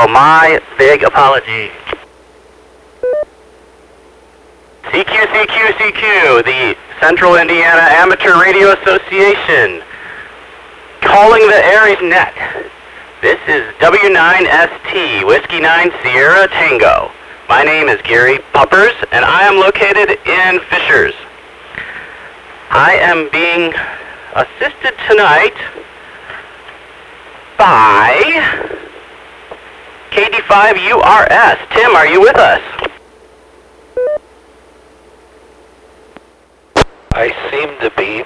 Oh, my big apology. CQ, the Central Indiana Amateur Radio Association, calling the Aries Net. This is W9ST, Whiskey 9 Sierra Tango. My name is Gary Puppers, and I am located in Fishers. I am being assisted tonight by KD5URS. Tim, are you with us? I seem to be.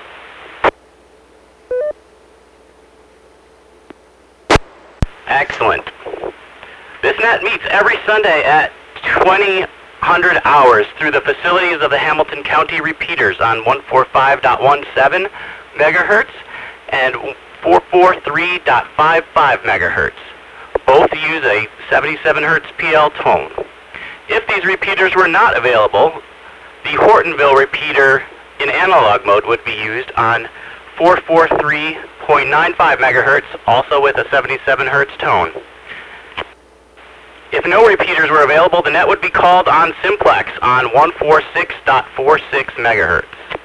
Excellent. This net meets every Sunday at 2000 hours through the facilities of the Hamilton County repeaters on 145.17 megahertz and 443.55 megahertz. Both use a 77 hertz PL tone. If these repeaters were not available, the Hortonville repeater in analog mode would be used on 443.95 megahertz, also with a 77 hertz tone. If no repeaters were available, the net would be called on simplex on 146.46 megahertz.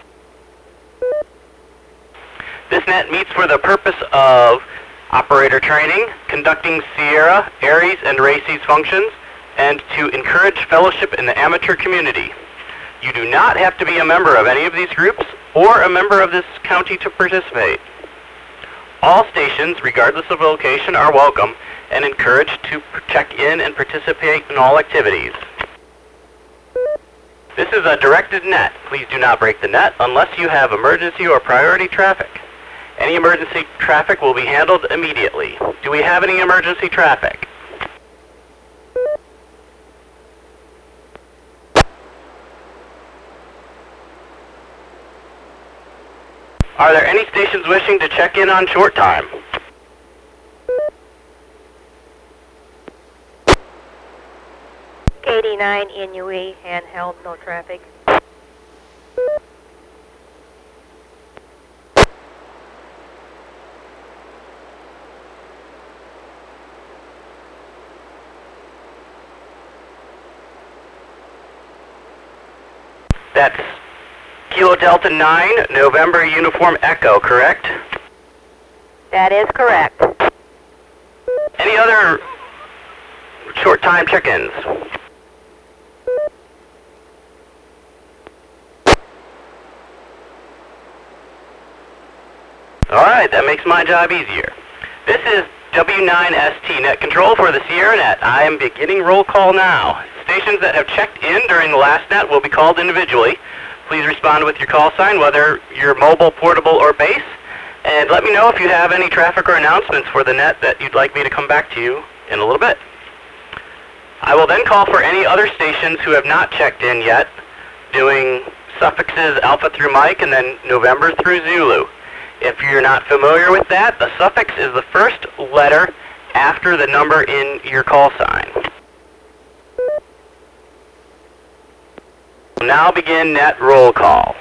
This net meets for the purpose of operator training, conducting Sierra, Aries, and Races functions, and to encourage fellowship in the amateur community. You do not have to be a member of any of these groups or a member of this county to participate. All stations, regardless of location, are welcome and encouraged to check in and participate in all activities. This is a directed net. Please do not break the net unless you have emergency or priority traffic. Any emergency traffic will be handled immediately. Do we have any emergency traffic? Are there any stations wishing to check in on short time? KD9 NUE, handheld, no traffic. That's Kilo Delta 9, November Uniform Echo, correct? That is correct. Any other short time check-ins? Alright, that makes my job easier. This is W9ST Net Control for the Sierra Net. I am beginning roll call now. Stations that have checked in during the last net will be called individually. Please respond with your call sign, whether you're mobile, portable, or base, and let me know if you have any traffic or announcements for the net that you'd like me to come back to you in a little bit. I will then call for any other stations who have not checked in yet, doing suffixes Alpha through Mike and then November through Zulu. If you're not familiar with that, the suffix is the first letter after the number in your call sign. Now begin net roll call.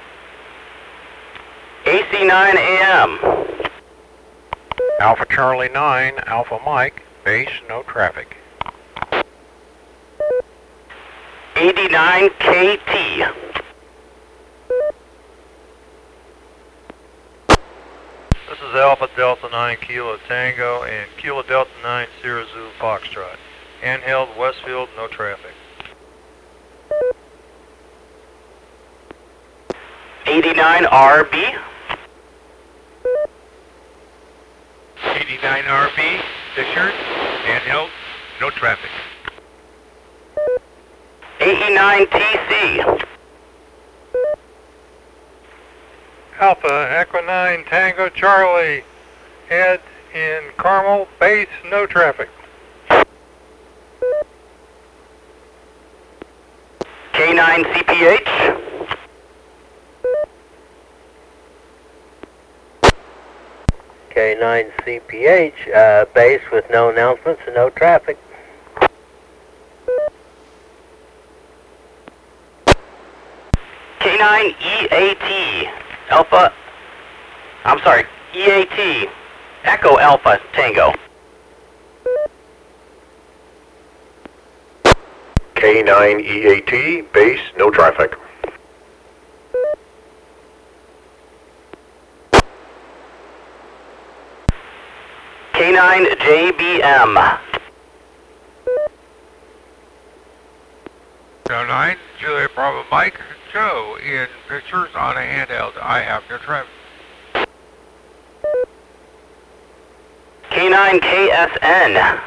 AC9 AM. Alpha Charlie 9, Alpha Mike, base, no traffic. 89 KT. This is Alpha Delta 9 Kilo Tango and Kilo Delta 9 Sierra Zulu Foxtrot. Handheld Westfield, no traffic. 89 RB. 89 RB, Fishers, handheld, no traffic. 89 TC. Alpha Echo 9 Tango Charlie, head in Carmel, base, no traffic. K9 CPH. K9 CPH, base with no announcements and no traffic. K9 EAT. Alpha. I'm sorry. EAT. Echo Alpha Tango. K9EAT, base, no traffic. K9JBM. 09, Juliet Bravo Mike, Joe, in pictures on a handheld. I have no traffic. K9KSN.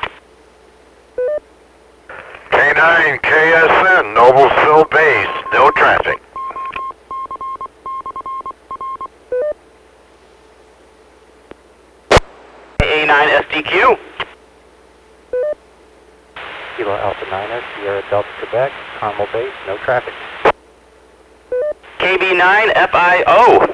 K9KSN, Noblesville base, no traffic. A9SDQ. Kilo Alpha 9er, Sierra Delta, Quebec, Carmel base, no traffic. KB9FIO.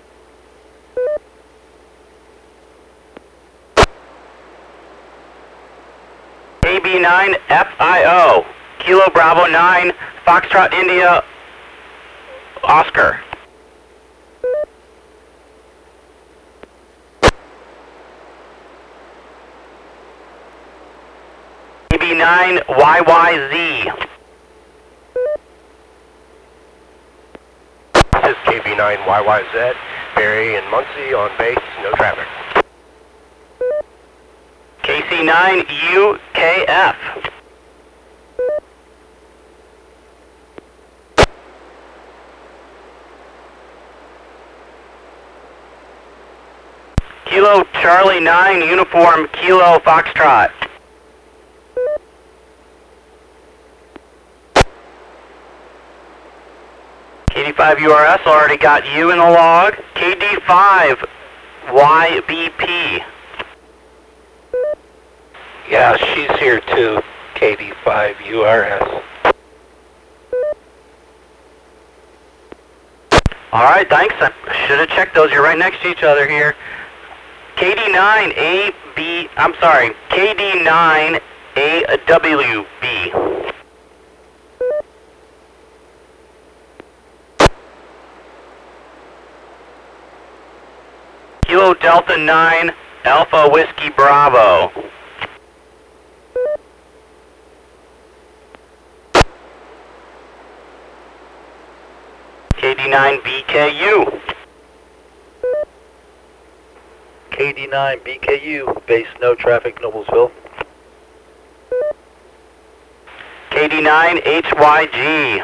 KB9FIO. Kilo Bravo 9, Foxtrot India, Oscar. KB9YYZ. This is KB9YYZ, Barry and Muncie on base, no traffic. KC9UKF. Kilo Charlie 9, Uniform Kilo Foxtrot. KD5 URS already got you in the log. KD5 YBP. Yeah, she's here too, KD5 URS. Alright, thanks. I should have checked those. You're right next to each other here. KD9AB, I'm sorry, KD9AWB. Kilo Delta 9, Alpha Whiskey Bravo. KD9BKU. KD9BKU, base, no traffic, Noblesville. KD9HYG.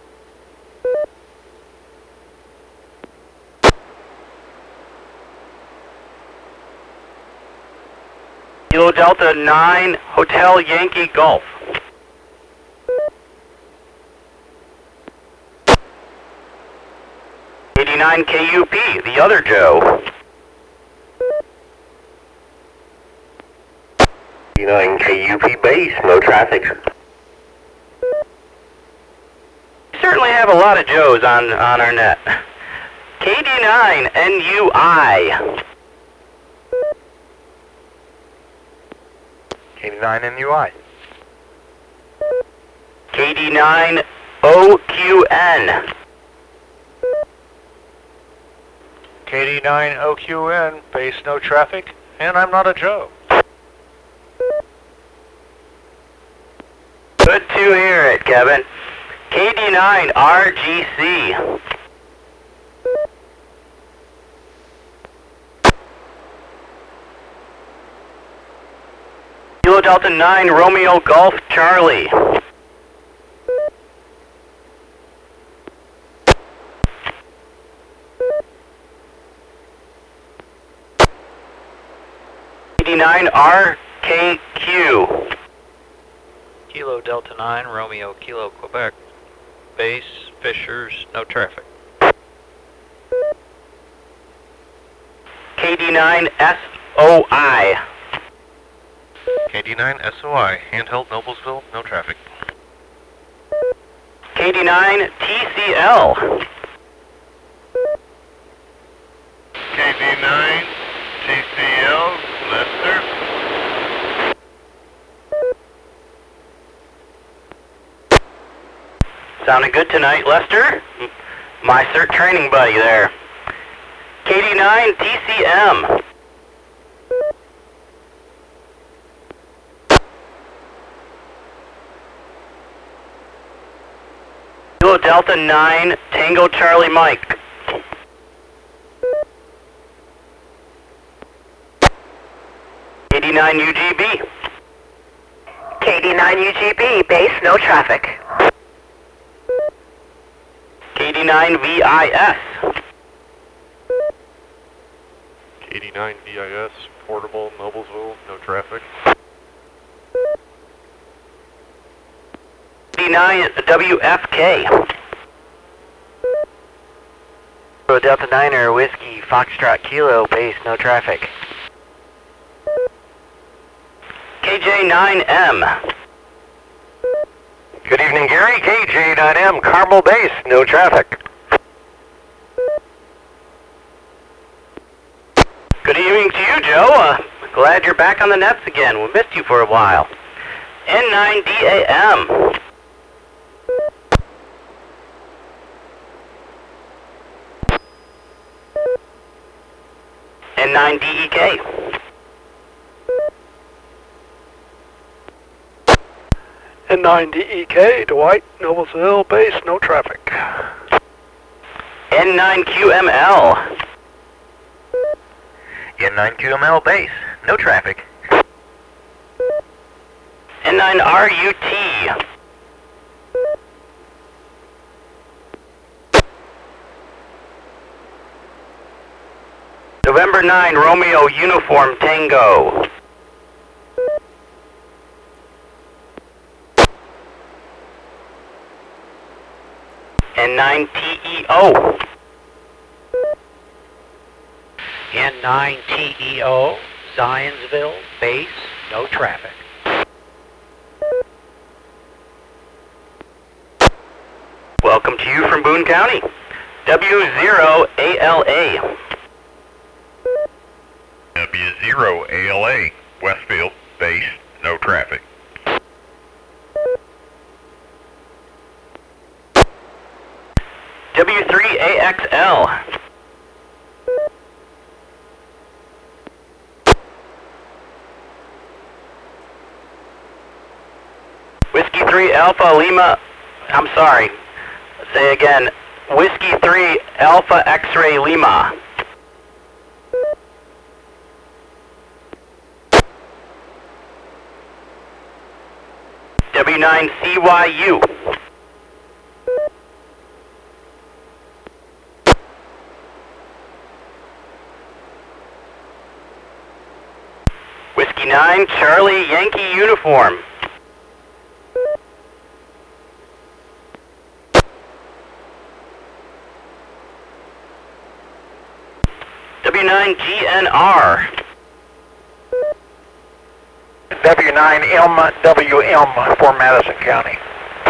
Kilo Delta 9, Hotel Yankee Golf. KD9KUP, the other Joe. KD9KUP base, no traffic. We certainly have a lot of Joes on our net. KD9NUI. KD9NUI. KD9OQN. KD9OQN, base, no traffic, and I'm not a Joe. Good to hear it, Kevin. KD9RGC. Kilo Delta 9, Romeo Golf Charlie. KD9RKQ. Kilo Delta 9, Romeo Kilo Quebec. Base, Fishers, no traffic. KD9SOI. KD9SOI, handheld Noblesville, no traffic. KD9TCL. KD9TCL, Lester. Sounding good tonight, Lester. My cert training buddy there. KD9TCM. Kilo Delta 9, Tango Charlie Mike. KD9 UGB. KD9 UGB, base, no traffic. KD9 VIS. KD9 VIS, portable, Noblesville, no traffic. KD9 WFK. Delta 9er, Whiskey, Foxtrot, Kilo, base, no traffic. KJ9M. Good evening, Gary. KJ9M, Carmel base, no traffic. Good evening to you, Joe. Glad you're back on the nets again. We missed you for a while. N9DAM. N9DEK. N9DEK, Dwight, Noblesville, base, no traffic. N9QML. N9QML base, no traffic. N9RUT. November 9, Romeo Uniform Tango. N9TEO. N9TEO, Zionsville, base, no traffic. Welcome to you from Boone County. W0ALA. W0ALA, Westfield, base, no traffic. W3AXL. Whiskey 3 Alpha Lima, I'm sorry, say again, Whiskey 3 Alpha X-Ray Lima. W9CYU. Whiskey 9 Charlie Yankee Uniform. W9GNR. W9MWM for Madison County.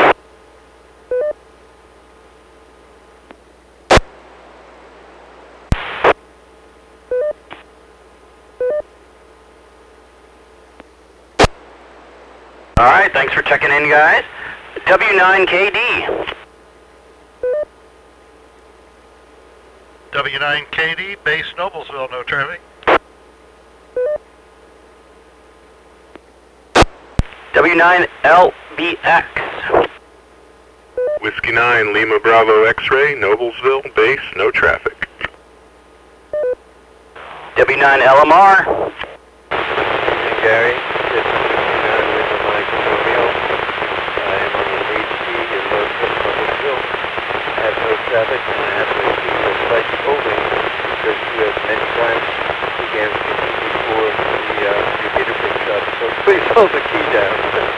Alright, thanks for checking in, guys. W9KD. W9KD, base Noblesville, no traffic. W9LBX. Whiskey 9, Lima Bravo X-Ray, Noblesville, base, no traffic. W9LMR. Gary, this is Lima Mike Romeo. I am on the HT in Noblesville. I have no traffic and I have no key with slight holding because you have many times began speaking before the repeater picks up. So please hold the key down.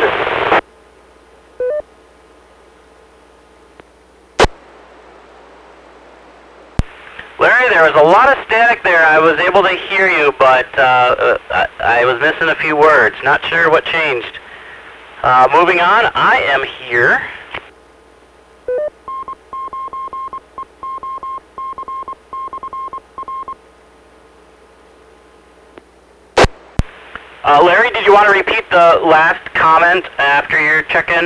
Larry, there was a lot of static there. I was able to hear you, but I was missing a few words. Not sure what changed. Moving on, I am here. Larry, did you want to repeat the last comment after your check-in?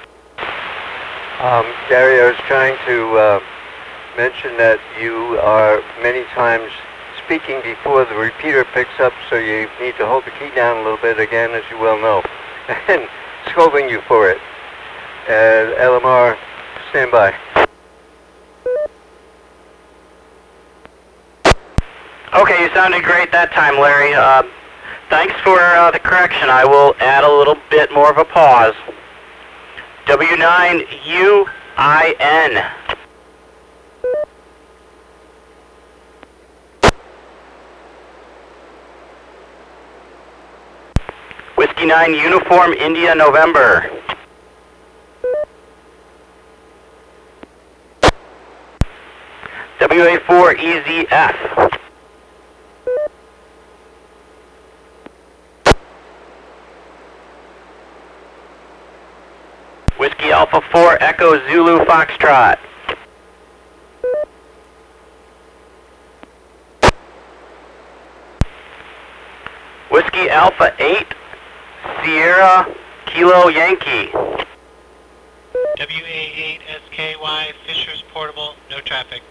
Gary, I was trying to mention that you are many times speaking before the repeater picks up, so you need to hold the key down a little bit again, as you well know, and scolding you for it. LMR, stand by. Okay, you sounded great that time, Larry. Thanks for the correction. I will add a little bit more of a pause. W9UIN. Whiskey 9 Uniform India November. WA4EZF. Whiskey Alpha 4 Echo Zulu Foxtrot. Whiskey Alpha 8 Sierra Kilo Yankee. WA8SKY Fishers Portable, no traffic.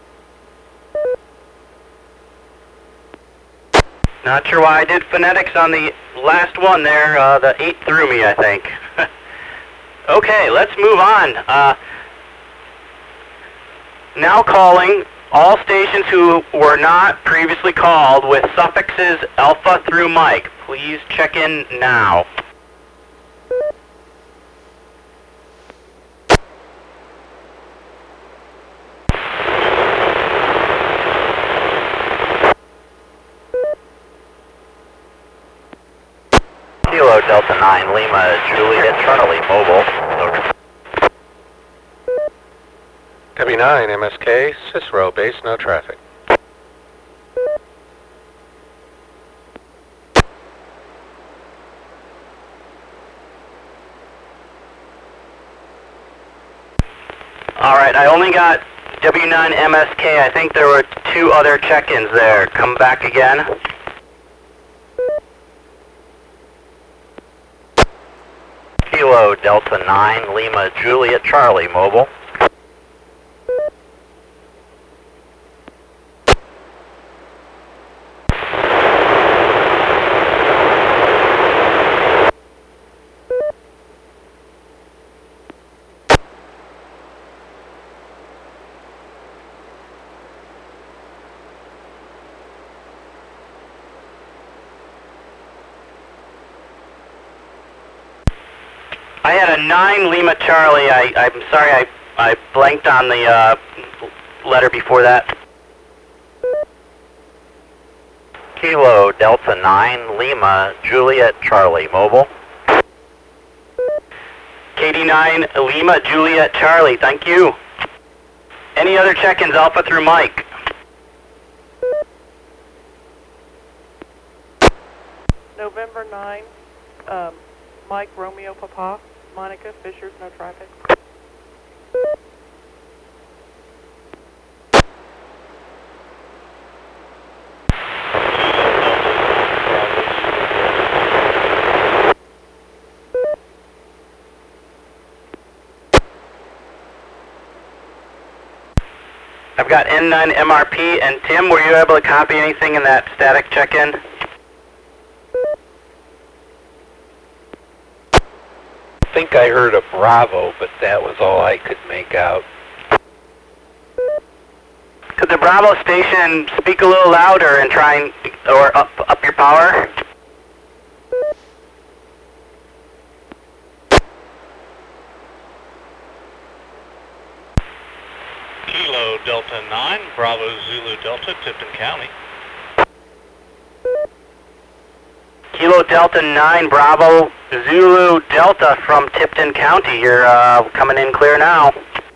Not sure why I did phonetics on the last one there. The 8 threw me, I think. Okay, let's move on. Now calling all stations who were not previously called with suffixes Alpha through Mike. Please check in now. Kilo Delta 9 Lima Juliet Charlie Mobile. W9 MSK Cicero Base, no traffic. Alright, I only got W9 MSK. I think there were 2 other check-ins there. Come back again. Kilo Delta 9 Lima Juliet Charlie Mobile. I had a 9 Lima Charlie. I'm sorry I blanked on the letter before that. Kilo Delta 9 Lima Juliet Charlie Mobile. KD9 Lima Juliet Charlie, thank you. Any other check-ins, Alpha through Mike? November 9, Mike Romeo Papa, Monica Fishers, no traffic. I've got N9 MRP, and Tim, were you able to copy anything in that static check-in? I think I heard a Bravo, but that was all I could make out. Could the Bravo station speak a little louder and try and, or up your power? Kilo Delta 9, Bravo Zulu Delta, Tipton County. Kilo Delta 9, Bravo Zulu Delta from Tipton County. You're coming in clear now.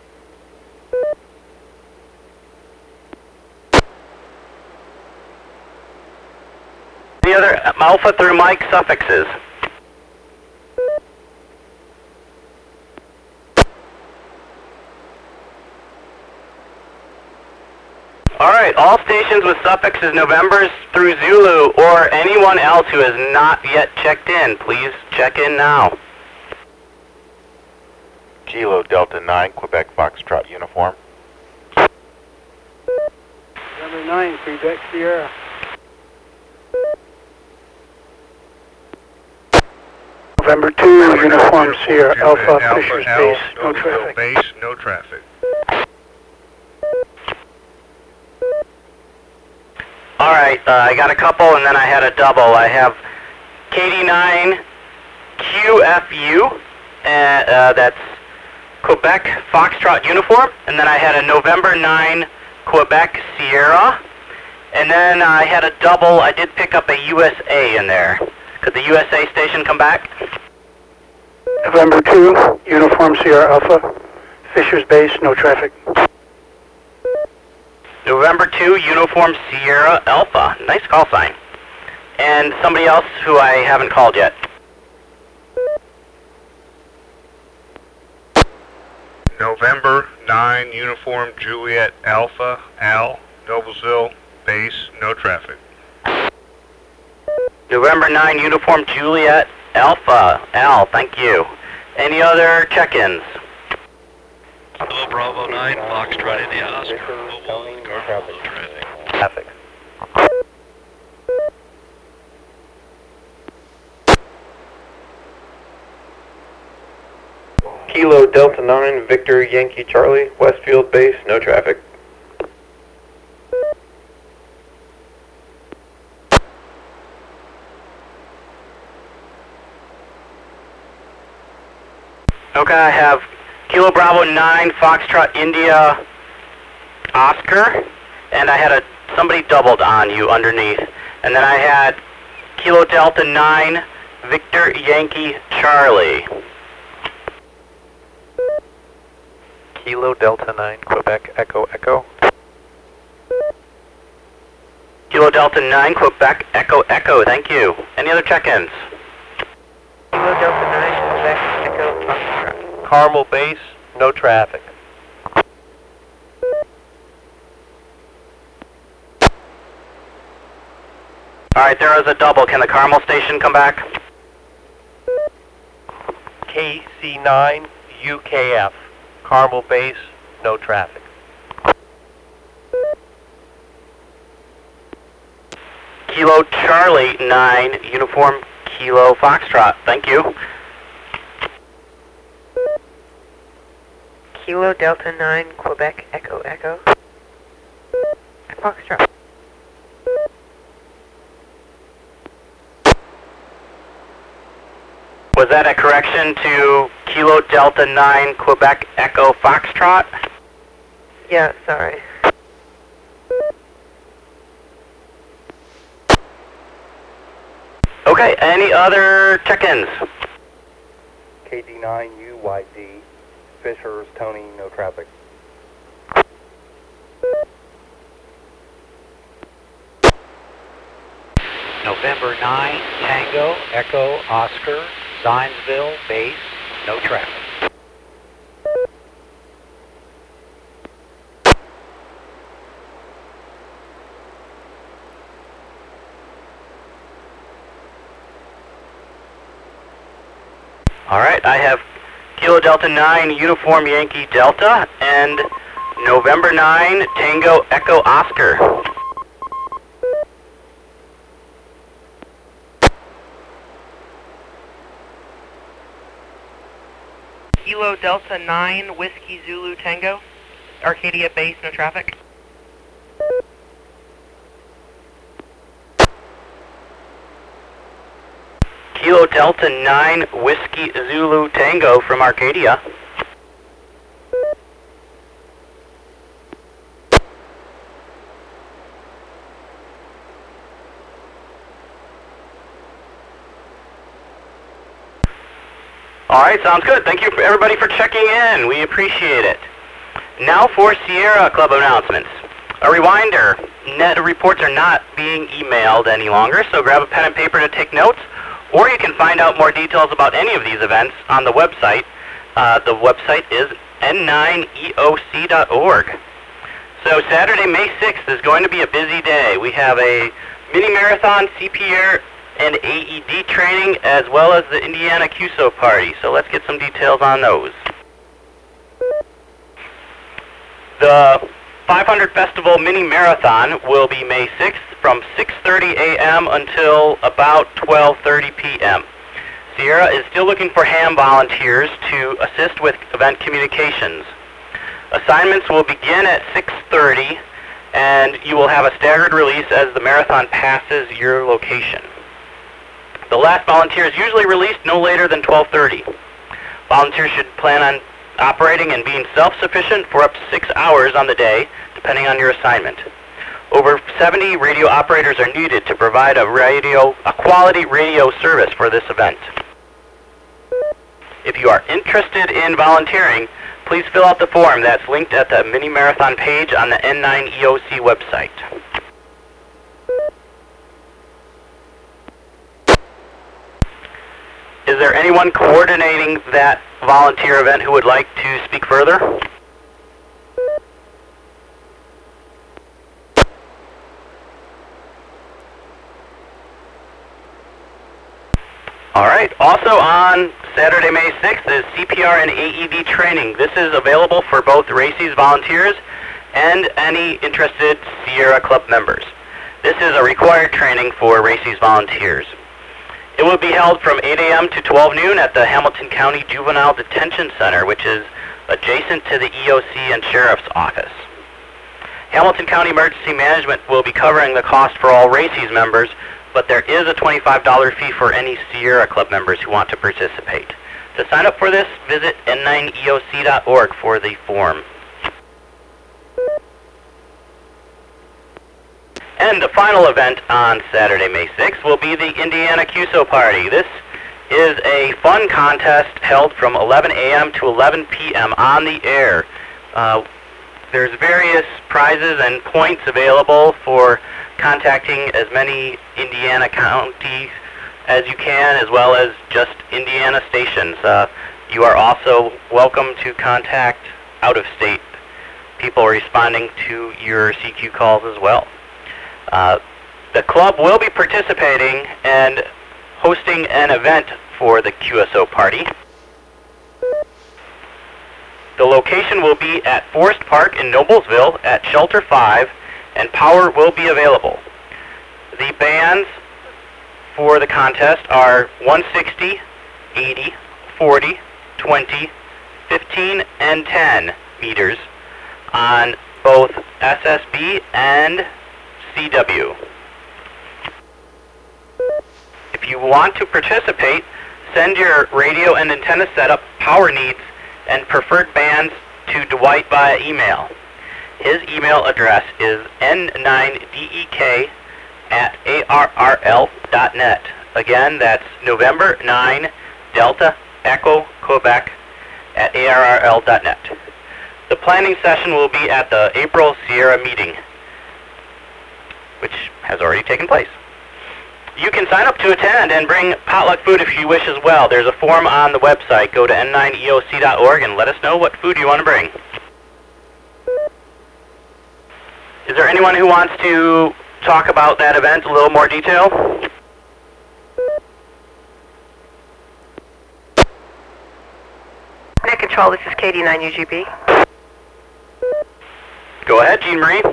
Any other Alpha through Mike suffixes? Alright, all stations with suffixes Novembers through Zulu or anyone else who has not yet checked in, please check in now. Kilo Delta 9 Quebec Foxtrot Uniform. Number 9 Quebec Sierra. November 2 Uniform Sierra Alpha Fishers Base, no traffic. Base, no traffic. All right, I got a couple, and then I had a double. I have KD9QFU, that's Quebec Foxtrot uniform, and then I had a November 9 Quebec Sierra, and then I had a double. I did pick up a USA in there. Could the USA station come back? November 2, Uniform Sierra Alpha, Fisher's Base, no traffic. November 2, Uniform Sierra Alpha. Nice call sign. And somebody else who I haven't called yet. November 9, Uniform Juliet Alpha, Al, Noblesville, base, no traffic. November 9, Uniform Juliet Alpha, Al, thank you. Any other check-ins? Kilo Bravo 9, Foxtrot India Oscar, Mobile, Cardinal, no traffic. Kilo Delta 9, Victor Yankee Charlie, Westfield base, no traffic. Okay, I have Kilo Bravo 9, Foxtrot India Oscar, and I had somebody doubled on you underneath. And then I had Kilo Delta 9, Victor Yankee Charlie. Kilo Delta 9, Quebec Echo Echo. Kilo Delta 9, Quebec Echo Echo, thank you. Any other check-ins? Kilo Delta 9, Quebec Echo Foxtrot. Carmel base, no traffic. Alright, there is a double. Can the Carmel station come back? KC9, UKF. Carmel base, no traffic. Kilo Charlie 9, Uniform Kilo Foxtrot. Thank you. Kilo Delta 9, Quebec Echo Echo. Foxtrot. Was that a correction to Kilo Delta 9, Quebec Echo Foxtrot? Yeah, sorry. Okay, any other check-ins? KD9UYD, Fishers, Tony, no traffic. November 9, Tango Echo Oscar, Zionsville base, no traffic. Alright, I have Kilo Delta 9, Uniform Yankee Delta, and November 9, Tango Echo Oscar. Kilo Delta 9, Whiskey Zulu Tango. Arcadia base, no traffic. Kilo Delta 9, Whiskey Zulu Tango from Arcadia. Alright, sounds good. Thank you for everybody for checking in. We appreciate it. Now for Sierra Club announcements. A reminder, net reports are not being emailed any longer, so grab a pen and paper to take notes, or you can find out more details about any of these events on the website. The website is n9eoc.org. So Saturday, May 6th is going to be a busy day. We have a mini marathon, CPR, and AED training, as well as the Indiana QSO party. So let's get some details on those. The 500 Festival Mini Marathon will be May 6th from 6:30 a.m. until about 12:30 p.m. Sierra is still looking for ham volunteers to assist with event communications. Assignments will begin at 6:30 and you will have a staggered release as the marathon passes your location. The last volunteer is usually released no later than 12:30. Volunteers should plan on operating and being self-sufficient for up to 6 hours on the day, depending on your assignment. Over 70 radio operators are needed to provide a quality radio service for this event. If you are interested in volunteering, please fill out the form that's linked at the mini marathon page on the N9 EOC website. Is there anyone coordinating that volunteer event who would like to speak further? All right. Also on Saturday, May 6th is CPR and AED training. This is available for both RACES volunteers and any interested Sierra Club members. This is a required training for RACES volunteers. It will be held from 8 a.m. to 12 noon at the Hamilton County Juvenile Detention Center, which is adjacent to the EOC and Sheriff's Office. Hamilton County Emergency Management will be covering the cost for all RACES members, but there is a $25 fee for any Sierra Club members who want to participate. To sign up for this, visit n9eoc.org for the form. And the final event on Saturday, May 6th will be the Indiana QSO Party. This is a fun contest held from 11 a.m. to 11 p.m. on the air. There's various prizes and points available for contacting as many Indiana counties as you can, as well as just Indiana stations. You are also welcome to contact out-of-state people responding to your CQ calls as well. The club will be participating and hosting an event for the QSO Party. The location will be at Forest Park in Noblesville at Shelter 5, and power will be available. The bands for the contest are 160, 80, 40, 20, 15, and 10 meters on both SSB and CW. If you want to participate, send your radio and antenna setup, power needs, and preferred bands to Dwight via email. His email address is n9dek@arrl.net. Again, that's November 9 Delta Echo Quebec at arrl.net. The planning session will be at the April Sierra meeting, which has already taken place. You can sign up to attend and bring potluck food if you wish as well. There's a form on the website. Go to n9eoc.org and let us know what food you want to bring. Is there anyone who wants to talk about that event in a little more detail? Net Control, this is KD9UGB. Go ahead, Jean Marie.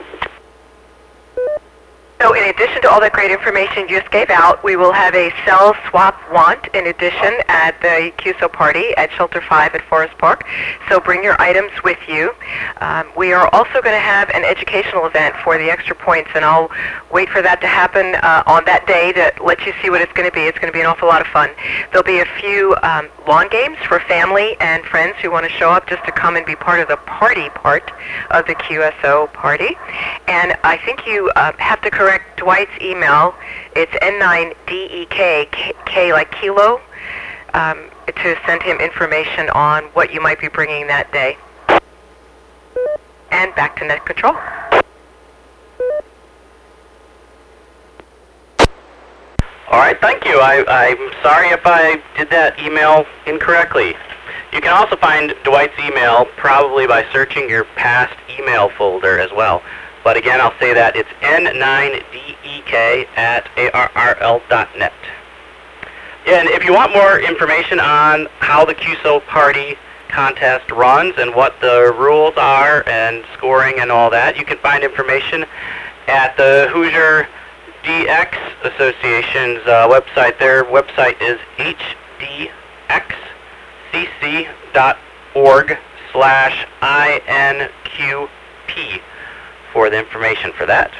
So in addition to all that great information you just gave out, we will have a cell swap want in addition at the QSO Party at Shelter 5 at Forest Park. So bring your items with you. We are also going to have an educational event for the extra points, and I'll wait for that to happen on that day to let you see what it's going to be. It's going to be an awful lot of fun. There'll be a few lawn games for family and friends who want to show up just to come and be part of the party part of the QSO Party. And I think you have to correct Dwight's email. It's N9DEK, K like kilo, to send him information on what you might be bringing that day. And back to Net Control. All right, thank you. I'm sorry if I did that email incorrectly. You can also find Dwight's email probably by searching your past email folder as well. But again, I'll say that it's n9dek@arrl.net. And if you want more information on how the QSO Party contest runs and what the rules are and scoring and all that, you can find information at the Hoosier DX Association's website. Their website is hdxcc.org/INQP for the information for that.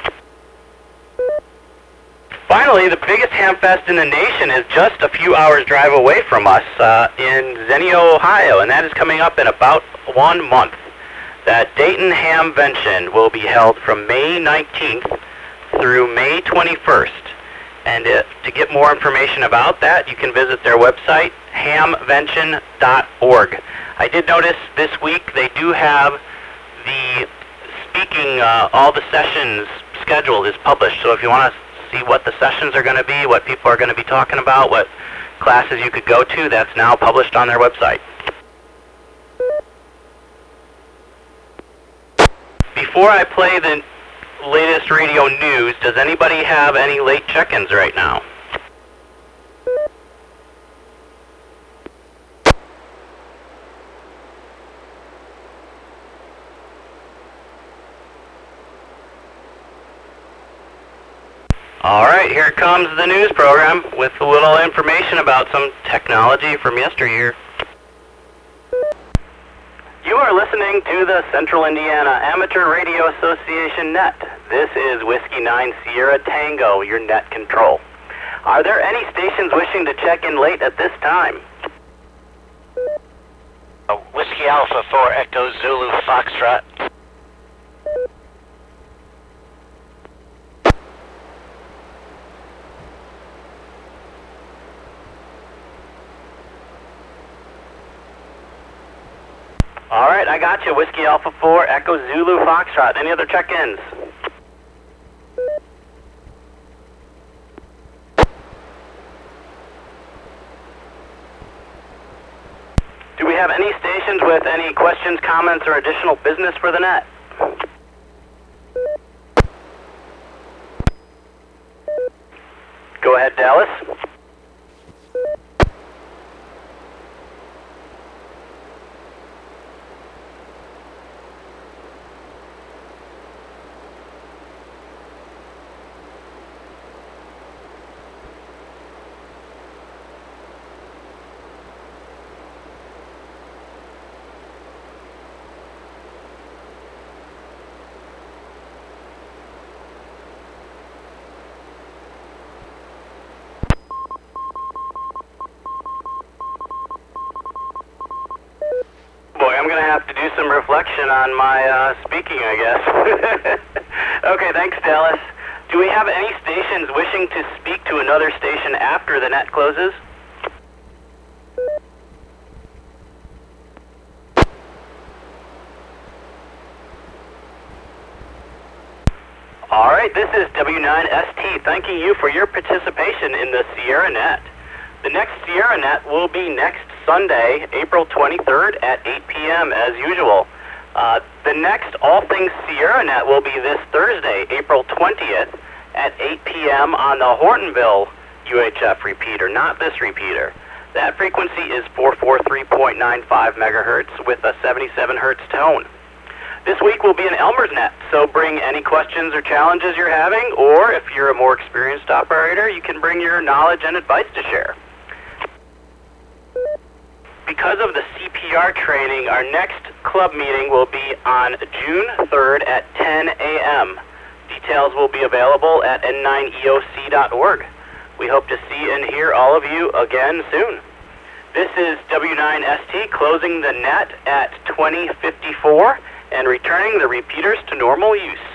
Finally, the biggest ham fest in the nation is just a few hours drive away from us in Zenio, Ohio, and that is coming up in about 1 month. That Dayton Hamvention will be held from May 19th through May 21st. And to get more information about that, you can visit their website, hamvention.org. I did notice this week they do have the speaking, all the sessions scheduled is published. So if you want to see what the sessions are going to be, what people are going to be talking about, what classes you could go to, that's now published on their website. Before I play the latest radio news, does anybody have any late check-ins right now? All right, here comes the news program with a little information about some technology from yesteryear. You are listening to the Central Indiana Amateur Radio Association net. This is Whiskey 9 Sierra Tango, your net control. Are there any stations wishing to check in late at this time? Whiskey Alpha 4 Echo Zulu Foxtrot. All right, I got you. Whiskey Alpha 4 Echo Zulu Foxtrot. Any other check-ins? Do we have any stations with any questions, comments, or additional business for the net? Go ahead, Dallas. Boy, I'm going to have to do some reflection on my speaking, I guess. Okay, thanks, Dallas. Do we have any stations wishing to speak to another station after the net closes? All right, this is W9ST thanking you for your participation in the Sierra Net. The next Sierra Net will be next Sunday, April 23rd at 8 p.m. as usual. The next All Things Sierra Net will be this Thursday, April 20th at 8 p.m. on the Hortonville UHF repeater, not this repeater. That frequency is 443.95 megahertz with a 77 hertz tone. This week will be an Elmer's Net, so bring any questions or challenges you're having, or if you're a more experienced operator, you can bring your knowledge and advice to share. Because of the CPR training, our next club meeting will be on June 3rd at 10 a.m. Details will be available at n9eoc.org. We hope to see and hear all of you again soon. This is W9ST closing the net at 2054 and returning the repeaters to normal use.